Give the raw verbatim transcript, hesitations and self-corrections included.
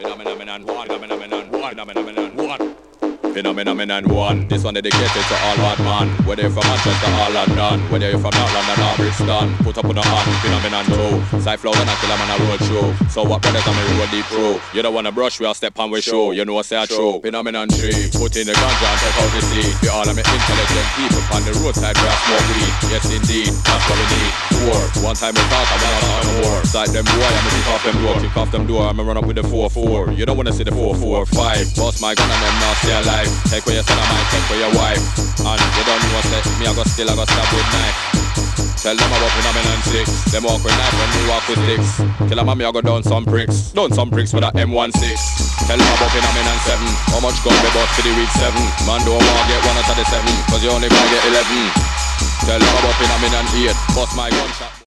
Phenomenon one, phenomenon one, phenomenon one. Phenomenon one. This one dedicated to all bad man. Whether you're from Manchester or London, whether you're from North London or Brixton, put up on the hand. Phenomenon two. Cyflow and I kill 'em on a road show. So what brothers on me road deep pro. You don't wanna brush, we'll step on with show. You know what say I true. Phenomenon three. Put in the ganja and take out the seed. We all of me intelligent people on the roadside where I smoke weed. Yes indeed, that's what we need. Four. One time we talk, I'm not on the war. Side them boy, I'm gonna kick off them door. Kick off them door, I'm gonna run up with the four four. You don't wanna see the four four five. Boss my gun and them now stay alive. Take where your son, I might take where your wife. And you don't know what's that. Me, I got still, I got stab with knife. Tell them about phenomenon six. Them walk with knife when we walk with sticks. Kill them, me, I got down some bricks. Down some bricks with that M sixteen. Tell them about phenomenon seven. How much gun we bought for the week seven? Man, don't want get one out of the seven. Cause you only gonna get eleven. Tell them about phenomenon eight. Bust my gunshot.